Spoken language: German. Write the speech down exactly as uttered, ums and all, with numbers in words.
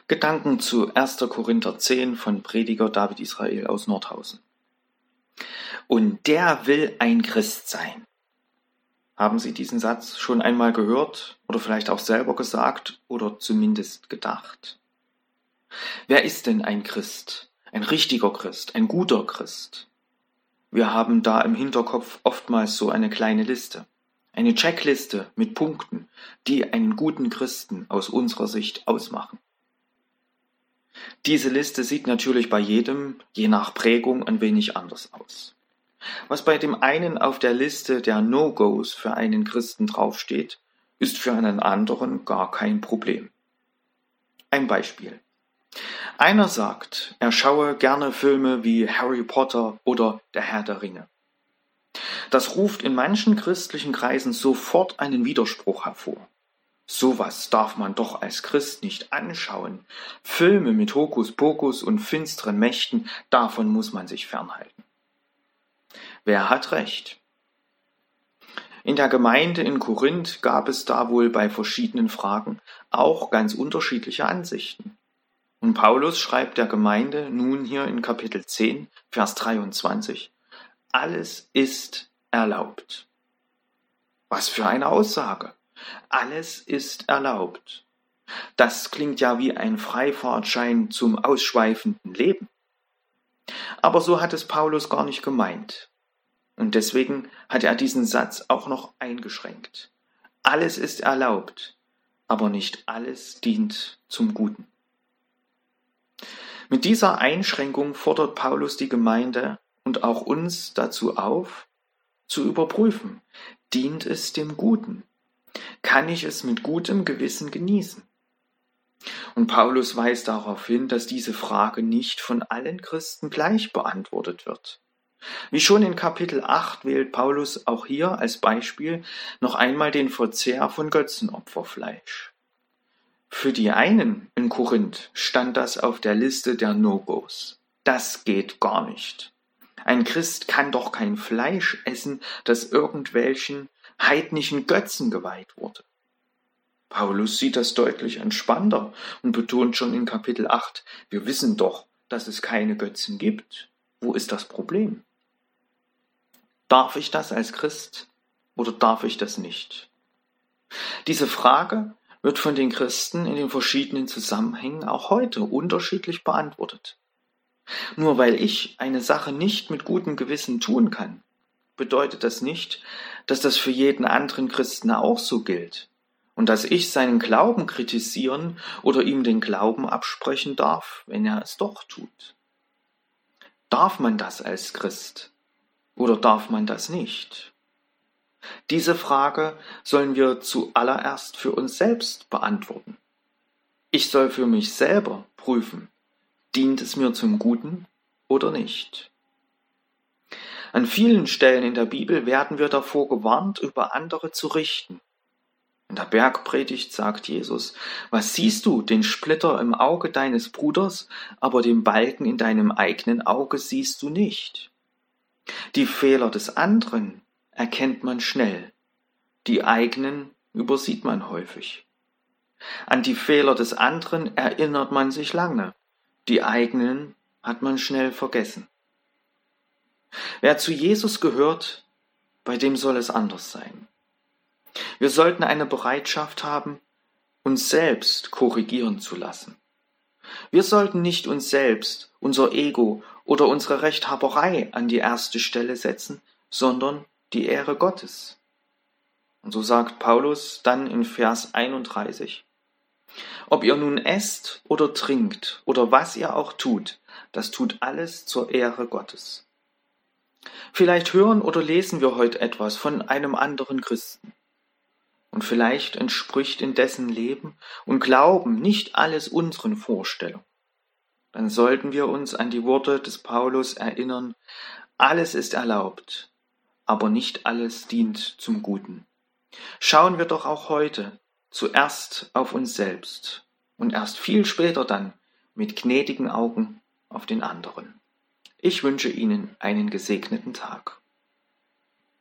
Gedanken zu erster Korinther zehn von Prediger David Israel aus Nordhausen. Und der will ein Christ sein. Haben Sie diesen Satz schon einmal gehört oder vielleicht auch selber gesagt oder zumindest gedacht? Wer ist denn ein Christ? Ein richtiger Christ, ein guter Christ? Wir haben da im Hinterkopf oftmals so eine kleine Liste. Eine Checkliste mit Punkten, die einen guten Christen aus unserer Sicht ausmachen. Diese Liste sieht natürlich bei jedem, je nach Prägung, ein wenig anders aus. Was bei dem einen auf der Liste der No-Gos für einen Christen draufsteht, ist für einen anderen gar kein Problem. Ein Beispiel. Einer sagt, er schaue gerne Filme wie Harry Potter oder Der Herr der Ringe. Das ruft in manchen christlichen Kreisen sofort einen Widerspruch hervor. Sowas darf man doch als Christ nicht anschauen. Filme mit Hokuspokus und finsteren Mächten, davon muss man sich fernhalten. Wer hat recht? In der Gemeinde in Korinth gab es da wohl bei verschiedenen Fragen auch ganz unterschiedliche Ansichten. Und Paulus schreibt der Gemeinde nun hier in Kapitel zehn, Vers dreiundzwanzig, alles ist erlaubt. Was für eine Aussage! Alles ist erlaubt. Das klingt ja wie ein Freifahrtschein zum ausschweifenden Leben. Aber so hat es Paulus gar nicht gemeint. Und deswegen hat er diesen Satz auch noch eingeschränkt. Alles ist erlaubt, aber nicht alles dient zum Guten. Mit dieser Einschränkung fordert Paulus die Gemeinde und auch uns dazu auf, zu überprüfen, dient es dem Guten? Kann ich es mit gutem Gewissen genießen? Und Paulus weist darauf hin, dass diese Frage nicht von allen Christen gleich beantwortet wird. Wie schon in Kapitel acht wählt Paulus auch hier als Beispiel noch einmal den Verzehr von Götzenopferfleisch. Für die einen in Korinth stand das auf der Liste der No-Gos. Das geht gar nicht. Ein Christ kann doch kein Fleisch essen, das irgendwelchen heidnischen Götzen geweiht wurde. Paulus sieht das deutlich entspannter und betont schon in Kapitel acht, wir wissen doch, dass es keine Götzen gibt. Wo ist das Problem? Darf ich das als Christ oder darf ich das nicht? Diese Frage wird von den Christen in den verschiedenen Zusammenhängen auch heute unterschiedlich beantwortet. Nur weil ich eine Sache nicht mit gutem Gewissen tun kann, bedeutet das nicht, dass das für jeden anderen Christen auch so gilt und dass ich seinen Glauben kritisieren oder ihm den Glauben absprechen darf, wenn er es doch tut. Darf man das als Christ oder darf man das nicht? Diese Frage sollen wir zuallererst für uns selbst beantworten. Ich soll für mich selber prüfen, dient es mir zum Guten oder nicht? An vielen Stellen in der Bibel werden wir davor gewarnt, über andere zu richten. In der Bergpredigt sagt Jesus, was siehst du, den Splitter im Auge deines Bruders, aber den Balken in deinem eigenen Auge siehst du nicht? Die Fehler des anderen erkennt man schnell, die eigenen übersieht man häufig. An die Fehler des anderen erinnert man sich lange, die eigenen hat man schnell vergessen. Wer zu Jesus gehört, bei dem soll es anders sein. Wir sollten eine Bereitschaft haben, uns selbst korrigieren zu lassen. Wir sollten nicht uns selbst, unser Ego oder unsere Rechthaberei an die erste Stelle setzen, sondern die Ehre Gottes. Und so sagt Paulus dann in Vers einunddreißig, ob ihr nun esst oder trinkt oder was ihr auch tut, das tut alles zur Ehre Gottes. Vielleicht hören oder lesen wir heute etwas von einem anderen Christen. Und vielleicht entspricht in dessen Leben und Glauben nicht alles unseren Vorstellungen. Dann sollten wir uns an die Worte des Paulus erinnern, alles ist erlaubt, aber nicht alles dient zum Guten. Schauen wir doch auch heute zuerst auf uns selbst und erst viel später dann mit gnädigen Augen auf den anderen. Ich wünsche Ihnen einen gesegneten Tag.